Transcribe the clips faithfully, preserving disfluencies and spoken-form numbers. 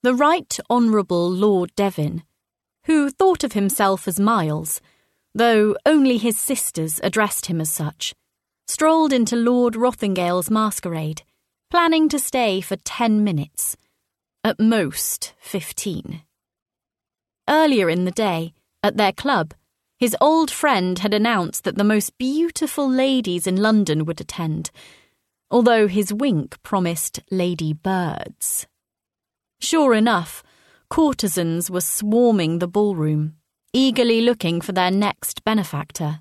The Right Honourable Lord Devon, who thought of himself as Miles, though only his sisters addressed him as such, strolled into Lord Rothingale's masquerade, planning to stay for ten minutes, at most fifteen. Earlier in the day, at their club, his old friend had announced that the most beautiful ladies in London would attend, although his wink promised lady birds. Sure enough, courtesans were swarming the ballroom, eagerly looking for their next benefactor.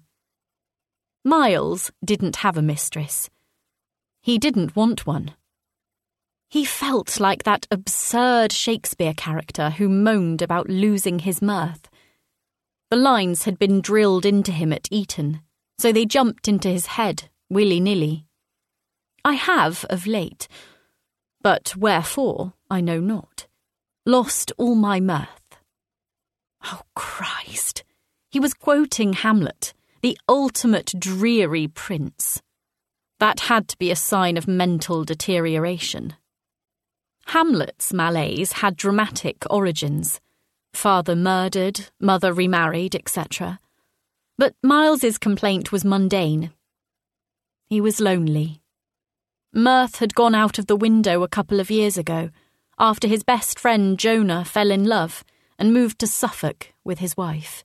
Miles didn't have a mistress. He didn't want one. He felt like that absurd Shakespeare character who moaned about losing his mirth. The lines had been drilled into him at Eton, so they jumped into his head, willy-nilly. I have, of late, but wherefore I know not, lost all my mirth. Oh, Christ! He was quoting Hamlet, the ultimate dreary prince. That had to be a sign of mental deterioration. Hamlet's malaise had dramatic origins. Father murdered, mother remarried, et cetera. But Miles's complaint was mundane. He was lonely. Mirth had gone out of the window a couple of years ago, after his best friend Jonah fell in love and moved to Suffolk with his wife.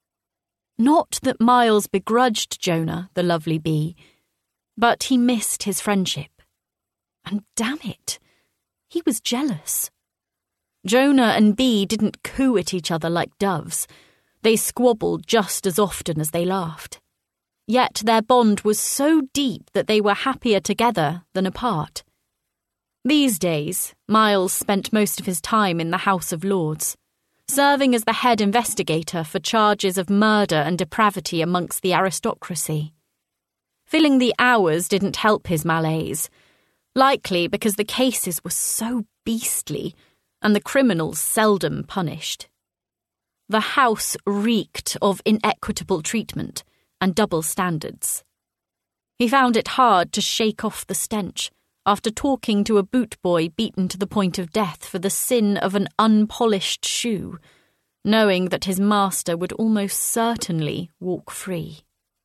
Not that Miles begrudged Jonah, the lovely bee, but he missed his friendship. And damn it, he was jealous. Jonah and Bee didn't coo at each other like doves. They squabbled just as often as they laughed. Yet their bond was so deep that they were happier together than apart. These days, Miles spent most of his time in the House of Lords, serving as the head investigator for charges of murder and depravity amongst the aristocracy. Filling the hours didn't help his malaise, likely because the cases were so beastly and the criminals seldom punished. The house reeked of inequitable treatment and double standards. He found it hard to shake off the stench after talking to a boot boy beaten to the point of death for the sin of an unpolished shoe, knowing that his master would almost certainly walk free.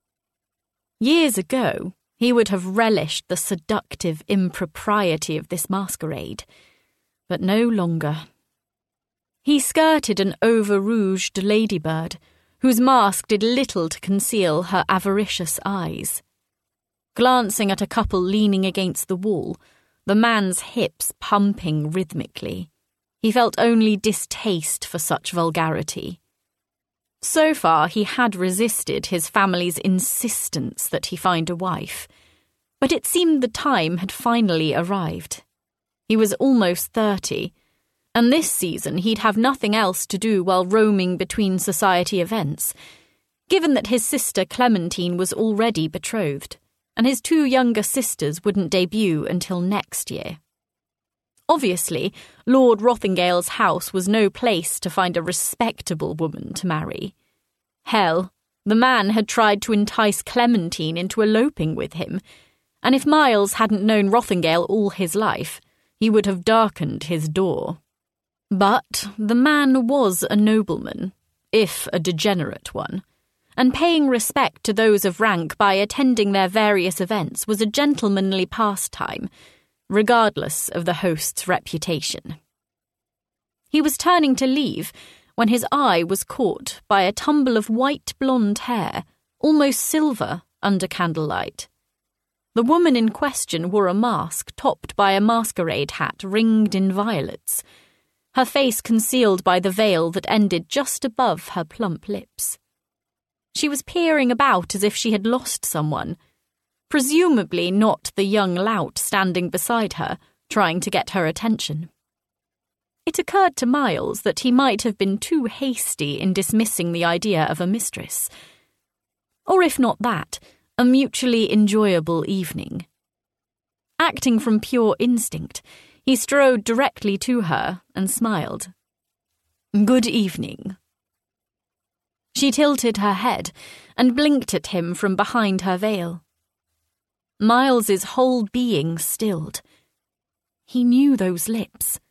Years ago, he would have relished the seductive impropriety of this masquerade, but no longer. He skirted an over-rouged ladybird, whose mask did little to conceal her avaricious eyes. Glancing at a couple leaning against the wall, the man's hips pumping rhythmically, he felt only distaste for such vulgarity. So far he had resisted his family's insistence that he find a wife, but it seemed the time had finally arrived. He was almost thirty, and this season he'd have nothing else to do while roaming between society events, given that his sister Clementine was already betrothed, and his two younger sisters wouldn't debut until next year. Obviously, Lord Rothingale's house was no place to find a respectable woman to marry. Hell, the man had tried to entice Clementine into eloping with him, and if Miles hadn't known Rothingale all his life, he would have darkened his door. But the man was a nobleman, if a degenerate one, and paying respect to those of rank by attending their various events was a gentlemanly pastime, regardless of the host's reputation. He was turning to leave when his eye was caught by a tumble of white blonde hair, almost silver under candlelight. The woman in question wore a mask topped by a masquerade hat ringed in violets, her face concealed by the veil that ended just above her plump lips. She was peering about as if she had lost someone, presumably not the young lout standing beside her, trying to get her attention. It occurred to Miles that he might have been too hasty in dismissing the idea of a mistress. Or if not that, a mutually enjoyable evening. Acting from pure instinct, he strode directly to her and smiled. "Good evening." She tilted her head and blinked at him from behind her veil. Miles's whole being stilled. He knew those lips.